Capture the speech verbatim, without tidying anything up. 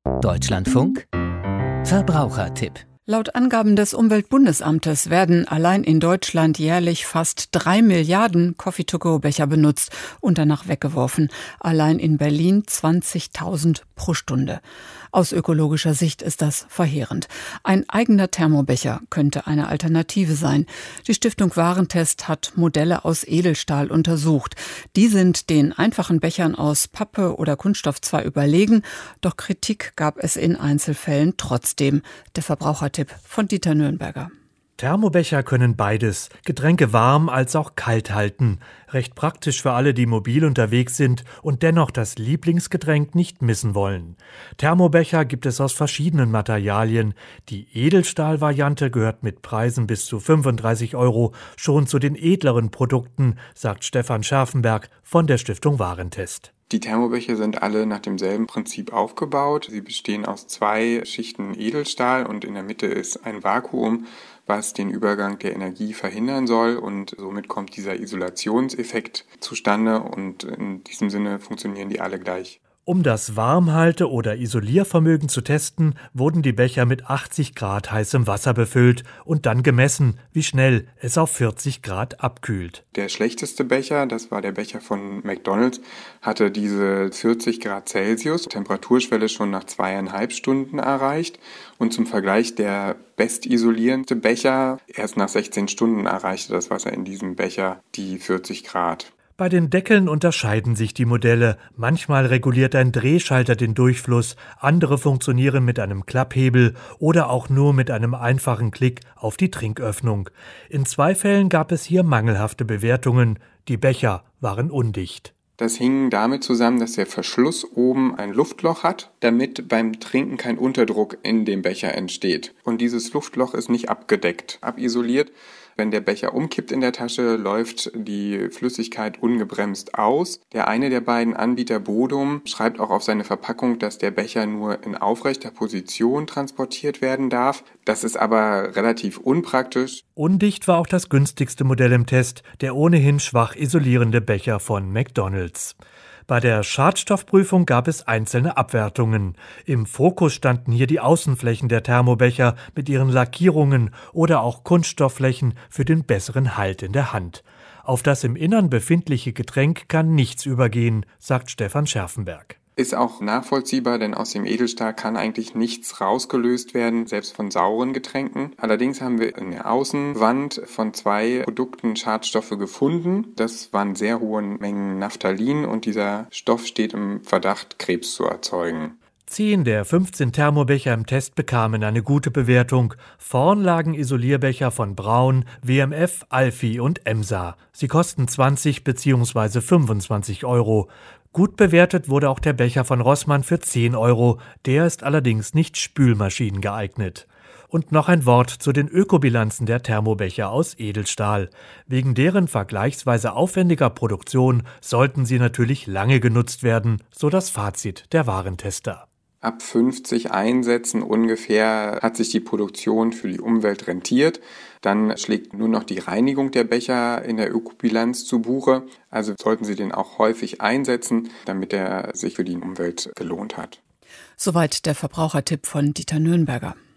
Deutschlandfunk Verbrauchertipp. Laut Angaben des Umweltbundesamtes werden allein in Deutschland jährlich fast drei Milliarden Coffee-to-go-Becher benutzt und danach weggeworfen. Allein in Berlin zwanzigtausend pro Stunde. Aus ökologischer Sicht ist das verheerend. Ein eigener Thermobecher könnte eine Alternative sein. Die Stiftung Warentest hat Modelle aus Edelstahl untersucht. Die sind den einfachen Bechern aus Pappe oder Kunststoff zwar überlegen, doch Kritik gab es in Einzelfällen trotzdem. Der Verbrauchertipp von Dieter Nürnberger. Thermobecher können beides, Getränke warm als auch kalt halten. Recht praktisch für alle, die mobil unterwegs sind und dennoch das Lieblingsgetränk nicht missen wollen. Thermobecher gibt es aus verschiedenen Materialien. Die Edelstahl-Variante gehört mit Preisen bis zu fünfunddreißig Euro schon zu den edleren Produkten, sagt Stefan Scherfenberg von der Stiftung Warentest. Die Thermobecher sind alle nach demselben Prinzip aufgebaut. Sie bestehen aus zwei Schichten Edelstahl und in der Mitte ist ein Vakuum, was den Übergang der Energie verhindern soll, und somit kommt dieser Isolationseffekt zustande und in diesem Sinne funktionieren die alle gleich. Um das Warmhalte- oder Isoliervermögen zu testen, wurden die Becher mit achtzig Grad heißem Wasser befüllt und dann gemessen, wie schnell es auf vierzig Grad abkühlt. Der schlechteste Becher, das war der Becher von McDonald's, hatte diese vierzig Grad Celsius, Temperaturschwelle schon nach zweieinhalb Stunden erreicht. Und zum Vergleich, der bestisolierende Becher, erst nach sechzehn Stunden erreichte das Wasser in diesem Becher die vierzig Grad. Bei den Deckeln unterscheiden sich die Modelle. Manchmal reguliert ein Drehschalter den Durchfluss, andere funktionieren mit einem Klapphebel oder auch nur mit einem einfachen Klick auf die Trinköffnung. In zwei Fällen gab es hier mangelhafte Bewertungen. Die Becher waren undicht. Das hing damit zusammen, dass der Verschluss oben ein Luftloch hat, damit beim Trinken kein Unterdruck in dem Becher entsteht. Und dieses Luftloch ist nicht abgedeckt, abisoliert. Wenn der Becher umkippt in der Tasche, läuft die Flüssigkeit ungebremst aus. Der eine der beiden Anbieter, Bodum, schreibt auch auf seine Verpackung, dass der Becher nur in aufrechter Position transportiert werden darf. Das ist aber relativ unpraktisch. Undicht war auch das günstigste Modell im Test, der ohnehin schwach isolierende Becher von McDonald's. Bei der Schadstoffprüfung gab es einzelne Abwertungen. Im Fokus standen hier die Außenflächen der Thermobecher mit ihren Lackierungen oder auch Kunststoffflächen für den besseren Halt in der Hand. Auf das im Innern befindliche Getränk kann nichts übergehen, sagt Stefan Scherfenberg. Ist auch nachvollziehbar, denn aus dem Edelstahl kann eigentlich nichts rausgelöst werden, selbst von sauren Getränken. Allerdings haben wir in der Außenwand von zwei Produkten Schadstoffe gefunden. Das waren sehr hohe Mengen Naphthalin und dieser Stoff steht im Verdacht, Krebs zu erzeugen. Zehn der fünfzehn Thermobecher im Test bekamen eine gute Bewertung. Vorn lagen Isolierbecher von Braun, W M F, Alfi und Emsa. Sie kosten zwanzig bzw. fünfundzwanzig Euro. Gut bewertet wurde auch der Becher von Rossmann für zehn Euro. Der ist allerdings nicht Spülmaschinen geeignet. Und noch ein Wort zu den Ökobilanzen der Thermobecher aus Edelstahl. Wegen deren vergleichsweise aufwendiger Produktion sollten sie natürlich lange genutzt werden, so das Fazit der Warentester. Ab fünfzig Einsätzen ungefähr hat sich die Produktion für die Umwelt rentiert. Dann schlägt nur noch die Reinigung der Becher in der Ökobilanz zu Buche. Also sollten Sie den auch häufig einsetzen, damit er sich für die Umwelt gelohnt hat. Soweit der Verbrauchertipp von Dieter Nürnberger.